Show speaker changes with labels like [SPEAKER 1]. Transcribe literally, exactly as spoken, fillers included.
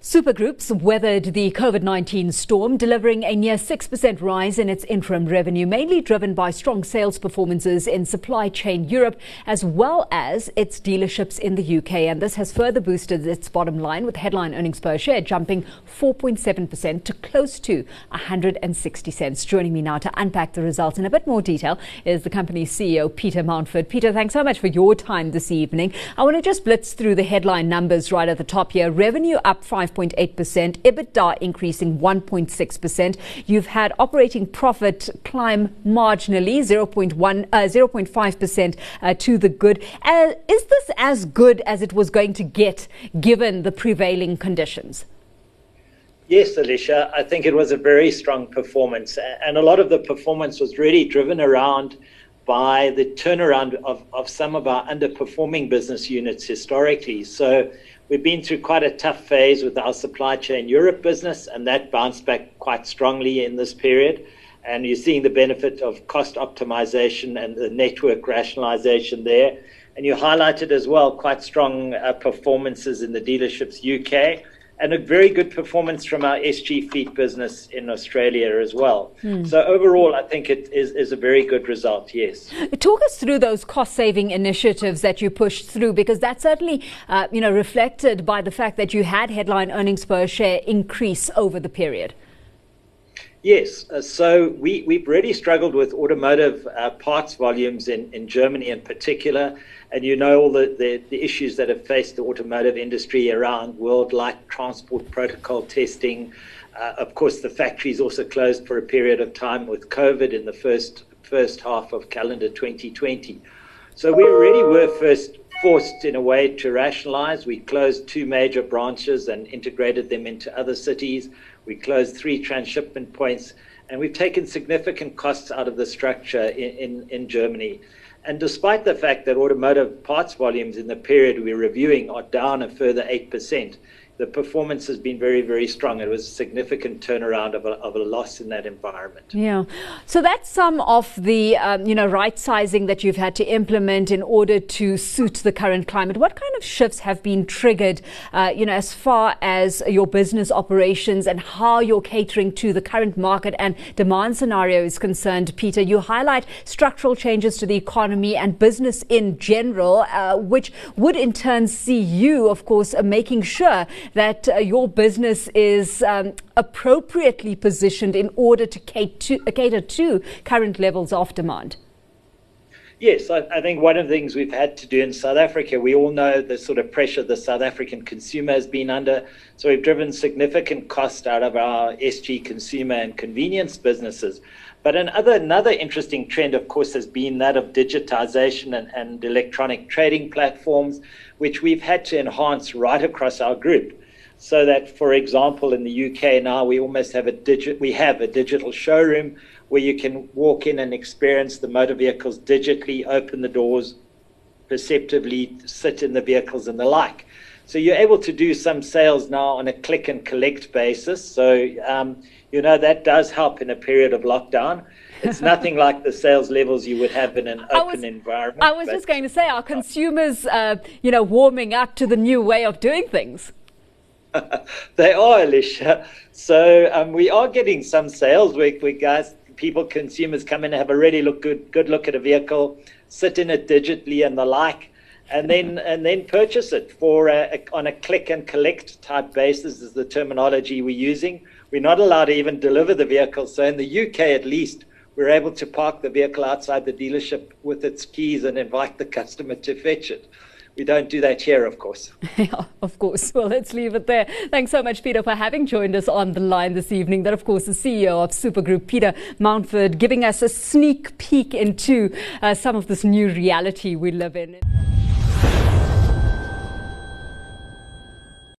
[SPEAKER 1] Supergroups weathered the COVID nineteen storm, delivering a near six percent rise in its interim revenue, mainly driven by strong sales performances in Supply Chain Europe, as well as its dealerships in the U K. And this has further boosted its bottom line, with headline earnings per share jumping four point seven percent to close to one hundred sixty cents. Joining me now to unpack the results in a bit more detail is the company's C E O, Peter Mountford. Peter, thanks so much for your time this evening. I want to just blitz through the headline numbers right at the top here. Revenue up five point eight percent, EBITDA increasing one point six percent. You've had operating profit climb marginally, zero point one, uh, zero point five percent uh, to the good. Uh, is this as good as it was going to get given the prevailing conditions?
[SPEAKER 2] Yes, Alicia, I think it was a very strong performance, and a lot of the performance was really driven around by the turnaround of, of some of our underperforming business units historically. So we've been through quite a tough phase with our Supply Chain Europe business, and that bounced back quite strongly in this period. And you're seeing the benefit of cost optimization and the network rationalization there. And you highlighted as well quite strong uh, performances in the dealerships U K, and a very good performance from our S G Fleet business in Australia as well. Mm. So overall, I think it is, is a very good result, yes.
[SPEAKER 1] Talk us through those cost-saving initiatives that you pushed through, because that's certainly uh, you know, reflected by the fact that you had headline earnings per share increase over the period.
[SPEAKER 2] Yes, uh, so we, we've really struggled with automotive uh, parts volumes in, in Germany in particular. And you know all the, the, the issues that have faced the automotive industry around world light transport protocol testing. Uh, of course, the factories also closed for a period of time with COVID in the first first half of calendar twenty twenty. So we already were first forced in a way to rationalize. We closed two major branches and integrated them into other cities. We closed three transshipment points, and we've taken significant costs out of the structure in, in, in Germany. And despite the fact that automotive parts volumes in the period we're reviewing are down a further eight percent, the performance has been very, very strong. It was a significant turnaround of a, of a loss in that environment.
[SPEAKER 1] Yeah. So that's some of the, um, you know, right sizing that you've had to implement in order to suit the current climate. What kind of shifts have been triggered, uh, you know, as far as your business operations and how you're catering to the current market and demand scenario is concerned, Peter? You highlight structural changes to the economy and business in general, uh, which would in turn see you, of course, uh, making sure that uh, your business is um, appropriately positioned in order to cater, to cater to current levels of demand.
[SPEAKER 2] Yes, I, I think one of the things we've had to do in South Africa, we all know the sort of pressure the South African consumer has been under. So we've driven significant cost out of our S G consumer and convenience businesses. But another, another interesting trend, of course, has been that of digitization and, and electronic trading platforms, which we've had to enhance right across our group. So that, for example, in the U K now, we almost have a digit, we have a digital showroom where you can walk in and experience the motor vehicles digitally, open the doors perceptively, sit in the vehicles and the like. So you're able to do some sales now on a click and collect basis. So, um, you know, that does help in a period of lockdown. It's nothing like the sales levels you would have in an open
[SPEAKER 1] was,
[SPEAKER 2] environment.
[SPEAKER 1] I was just going to say, are consumers, uh, you know, warming up to the new way of doing things?
[SPEAKER 2] They are, Alicia. So um, we are getting some sales where, where guys, people, consumers come in and have a really look good, good look at a vehicle, sit in it digitally and the like, and then and then purchase it for a, a, on a click and collect type basis is the terminology we're using. We're not allowed to even deliver the vehicle. So in the U K, at least, we're able to park the vehicle outside the dealership with its keys and invite the customer to fetch it. We don't do that here, of course.
[SPEAKER 1] Yeah, of course. Well, let's leave it there. Thanks so much, Peter, for having joined us on the line this evening. That, of course, the C E O of Supergroup, Peter Mountford, giving us a sneak peek into uh, some of this new reality we live in.